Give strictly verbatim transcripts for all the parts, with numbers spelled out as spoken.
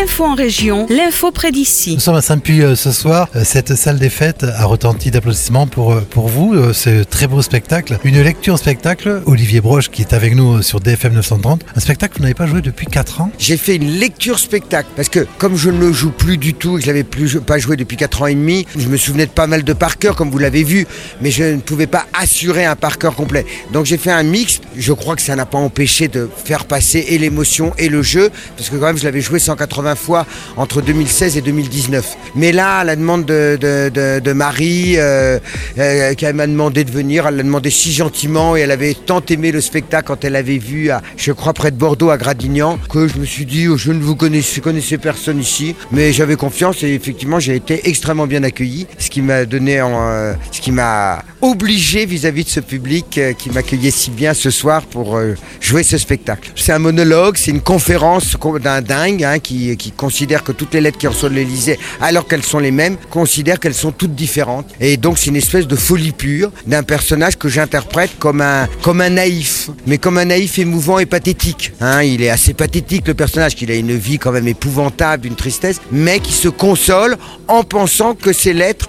L'info en région, l'info près d'ici. Nous sommes à Saint-Puy euh, ce soir. Euh, Cette salle des fêtes a retenti d'applaudissements pour, euh, pour vous. Euh, ce très beau spectacle. Une lecture spectacle. Olivier Broche qui est avec nous euh, sur D F M neuf cent trente. Un spectacle que vous n'avez pas joué depuis quatre ans. J'ai fait une lecture spectacle parce que comme je ne le joue plus du tout et que je l'avais plus pas joué depuis quatre ans et demi, je me souvenais de pas mal de par cœur comme vous l'avez vu, mais je ne pouvais pas assurer un par cœur complet. Donc j'ai fait un mix. Je crois que ça n'a pas empêché de faire passer et l'émotion et le jeu parce que quand même je l'avais joué cent quatre-vingts fois entre deux mille seize et deux mille dix-neuf. Mais là, à la demande de, de, de, de Marie, euh, euh, qui m'a demandé de venir, elle l'a demandé si gentiment et elle avait tant aimé le spectacle quand elle l'avait vu, à, je crois près de Bordeaux, à Gradignan, que je me suis dit, oh, je ne vous connaissais, connaissais personne ici, mais j'avais confiance et effectivement j'ai été extrêmement bien accueilli, ce qui m'a donné, en, euh, ce qui m'a obligé vis-à-vis de ce public euh, qui m'accueillait si bien ce soir pour euh, jouer ce spectacle. C'est un monologue, c'est une conférence d'un dingue hein, qui, qui considère que toutes les lettres qui reçoivent de l'Élysée, alors qu'elles sont les mêmes, considèrent qu'elles sont toutes différentes. Et donc c'est une espèce de folie pure d'un personnage que j'interprète comme un, comme un naïf, mais comme un naïf émouvant et pathétique. Hein, il est assez pathétique le personnage, qu'il a une vie quand même épouvantable, une tristesse, mais qui se console en pensant que ces lettres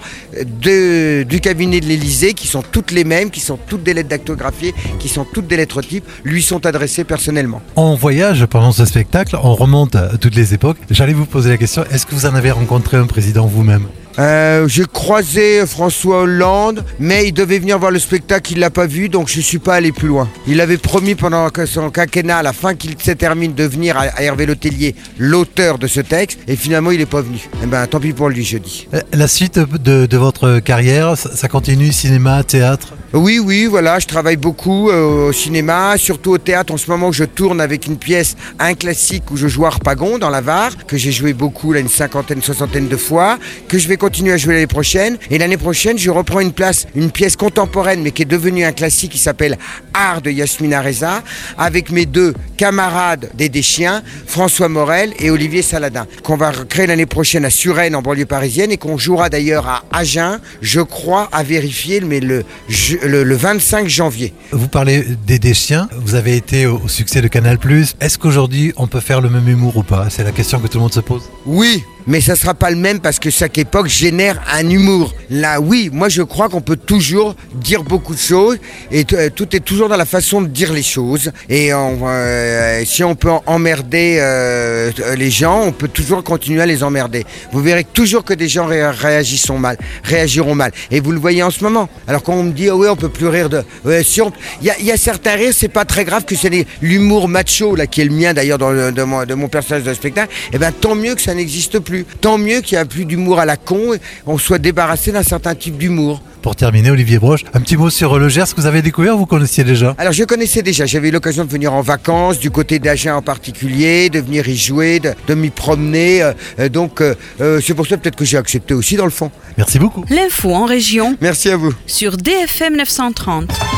de, du cabinet de l'Élysée, qui sont toutes les mêmes, qui sont toutes des lettres dactographiées, qui sont toutes des lettres types, lui sont adressées personnellement. On voyage pendant ce spectacle, on remonte à toutes les époques. J'allais vous poser la question, est-ce que vous en avez rencontré un président vous-même ? Euh, j'ai croisé François Hollande, mais il devait venir voir le spectacle, il l'a pas vu, donc je suis pas allé plus loin. Il avait promis pendant son quinquennat, à la fin qu'il se termine, de venir à Hervé Letellier, l'auteur de ce texte, et finalement il est pas venu. Eh ben, tant pis pour lui, je dis. La suite de, de votre carrière, ça continue, cinéma, théâtre ? Oui, oui, voilà, je travaille beaucoup euh, au cinéma, surtout au théâtre. En ce moment, je tourne avec une pièce, un classique où je joue Harpagon dans la Var, que j'ai joué beaucoup, là, une cinquantaine, soixantaine de fois, que je vais continuer à jouer l'année prochaine. Et l'année prochaine, je reprends une place, une pièce contemporaine, mais qui est devenue un classique qui s'appelle Art de Yasmina Reza, avec mes deux camarades des Deschiens, François Morel et Olivier Saladin, qu'on va créer l'année prochaine à Suresnes, en banlieue parisienne, et qu'on jouera d'ailleurs à Agen, je crois, à vérifier, mais le, le, le vingt-cinq janvier. Vous parlez des Deschiens, vous avez été au, au succès de Canal plus. Est-ce qu'aujourd'hui, on peut faire le même humour ou pas ? C'est la question que tout le monde se pose. Oui, mais ça ne sera pas le même parce que chaque époque génère un humour. Là, oui, moi je crois qu'on peut toujours dire beaucoup de choses et t- tout est toujours dans la façon de dire les choses. Et on, euh, si on peut emmerder euh, les gens, on peut toujours continuer à les emmerder. Vous verrez toujours que des gens ré- réagiront mal, réagiront mal. Et vous le voyez en ce moment. Alors quand on me dit, oh oui, on peut plus rire de... Ouais, si on... Il y a, y a certains rires, c'est pas très grave, que c'est les, l'humour macho, là, qui est le mien d'ailleurs dans le, de, mon, de mon personnage de spectacle. Eh bien, tant mieux que ça n'existe plus. Tant mieux qu'il n'y a plus d'humour à la con et on soit débarrassé d'un certain type d'humour. Pour terminer, Olivier Broche, un petit mot sur le Gers que vous avez découvert ou vous connaissiez déjà ? Alors je connaissais déjà, j'avais eu l'occasion de venir en vacances, du côté d'Agen en particulier, de venir y jouer, de, de m'y promener, euh, donc euh, euh, c'est pour ça peut-être que j'ai accepté aussi dans le fond. Merci beaucoup. L'info en région. Merci à vous. Sur D F M neuf cent trente.